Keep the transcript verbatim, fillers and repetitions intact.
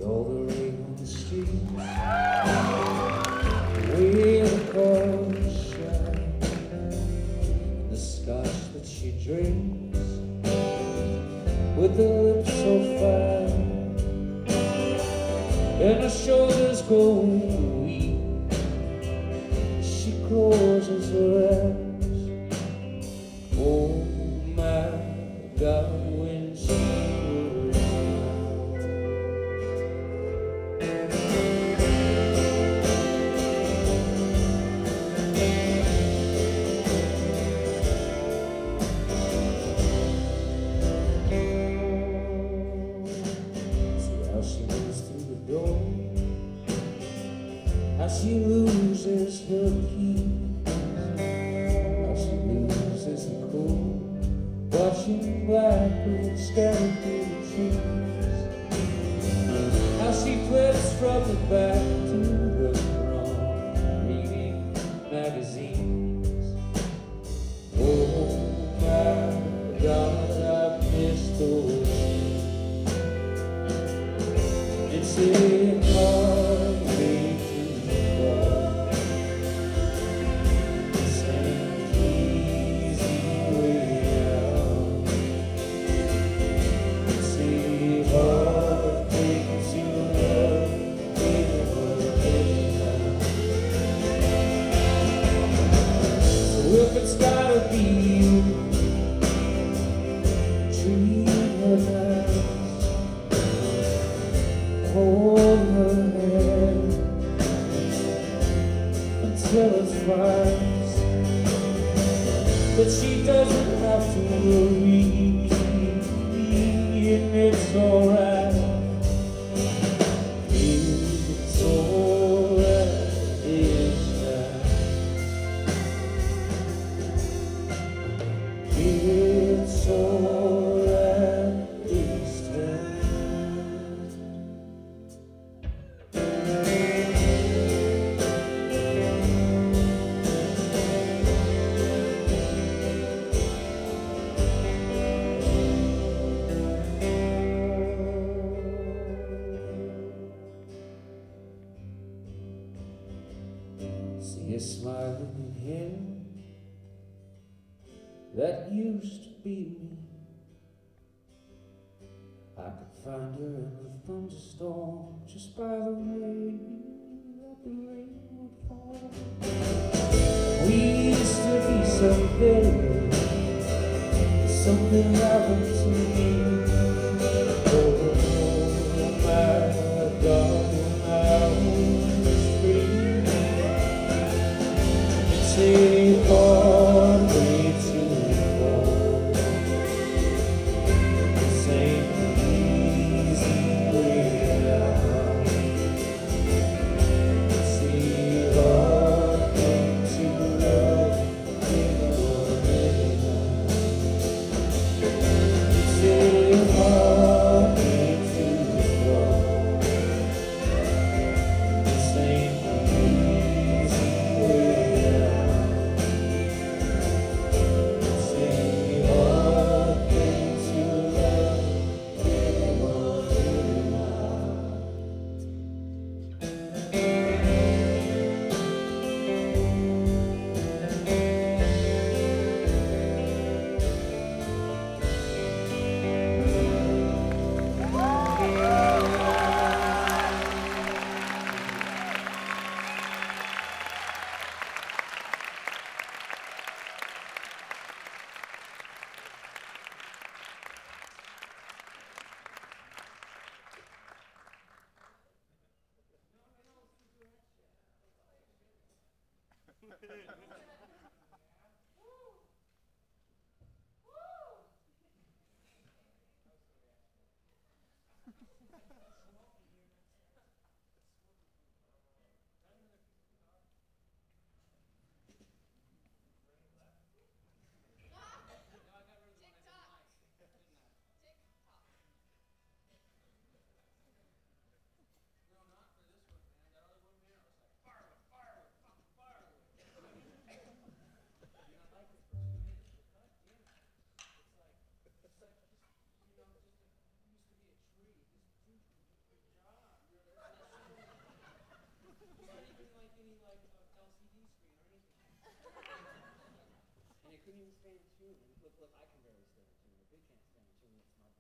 all the rain on the street, way the cars shine, the scotch that she drinks with the lips so fine, and her shoulders go weak. She closes her eyes. Oh my God, when she was see how she moves through the door, how she loses her keys, how she loses the cool, watching blackbirds scattered through the trees, how she flips from the back to the front, reading magazines. Oh my God, I miss those days. It's a hard way to go, it's an easy way out. It's a hard thing to love, never anyhow. So if it's gotta be you, treat her nice, hold her hand until it's wise, but she doesn't have to worry, and it's alright. It's alright, it's right. It's alright this time. See her smiling at him that used to be me. I could find her in a thunderstorm just by the way that the rain would fall. We used to be so very, something happened to me. Oh my God, when I was free. It's a hard way to fall, this ain't the easy way out. It's a hard thing to love, never anyhow. It's a couldn't even stand tune. Look, look, I can barely